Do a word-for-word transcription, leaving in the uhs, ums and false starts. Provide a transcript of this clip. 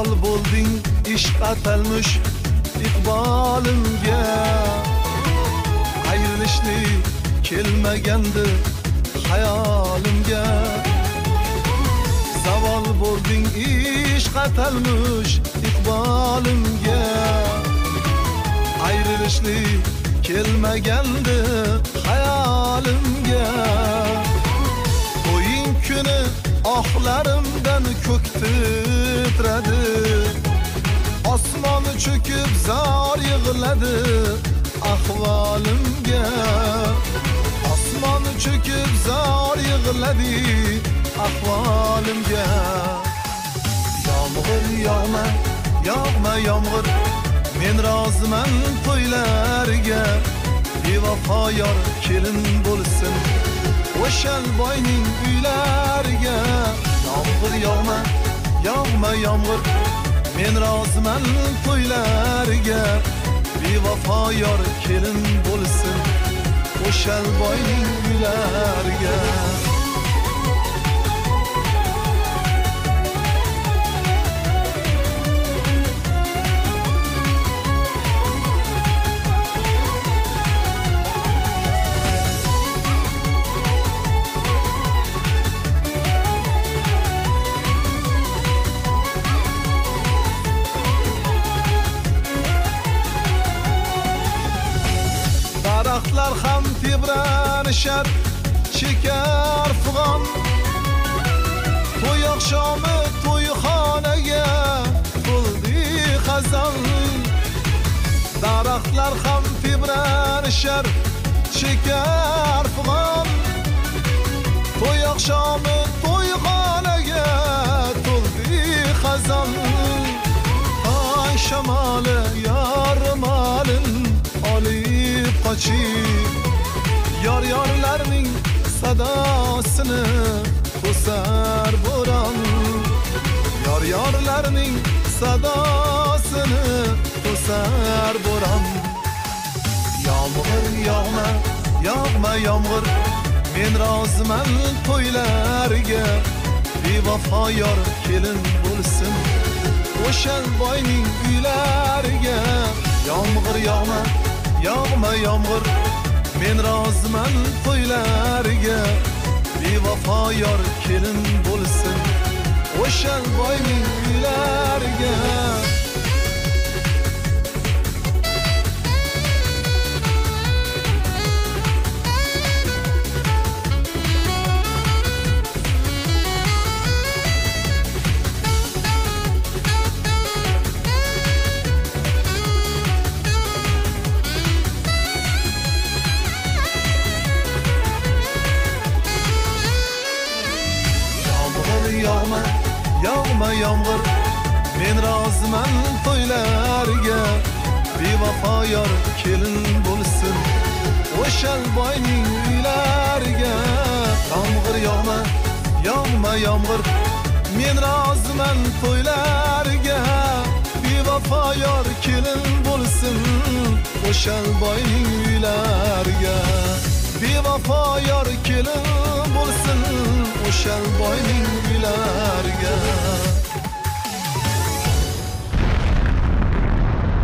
Zavol bo'lding ishq atalmish iqbolimga, ayrilishni kelmagandi hayolimga. Zavol bo'lding ishq atalmish iqbolimga, ayrilishni kelmagandi hayolimga. O'yin kuni ohlarimdan ko'k titradi, osmon cho'kib zor yig'ladi ahvolimga. Osmon cho'kib zor yig'ladi ahvolimga. Yomg'ir yog'ma, yog'ma yomg'ir, men roziman to'ylarga. Bevafo yor kelin bo'lsin o'shal boyning uylariga. Yomg'ir yog'ma, yog'ma yomg'ir, men roziman to'ylarga. Bevafo yor kelin bo'lsin o'shal boyning uylariga. Daraxtlar ham tebranishar chekar fig'on, to'y oqshomi to'yxonaga to'ldi xazon. Daraxtlar ham tebranishar chekar fig'on, to'y oqshomi to'yxonaga to'ldi xazon. Ay shamoli yormalin olib qochib, yor yorlarning sadosini to'sar bo'ron. Yor yorlarning sadosini to'sar bo'ron. Yomg'ir yog'ma, yog'ma yomg'ir, men roziman to'ylarga. Bevafo yor kelin bo'lsin o'shal boyning uylariga. Yomg'ir yog'ma, yog'ma yomg'ir, men roziman to'ylarga. Bevafo yor kelin bo'lsin o'shal boyning uylariga. Yog'ma, yog'ma yomg'ir, men roziman to'ylarga. Bevafo yor kelin bo'lsin o'shal boyning uylariga. Yomg'ir yog'ma, yog'ma yomg'ir, men roziman to'ylarga. Bevafo yor kelin bo'lsin o'shal boyning uylariga. Bevafo yor kelin bo'lsin o'shal boyning uylariga.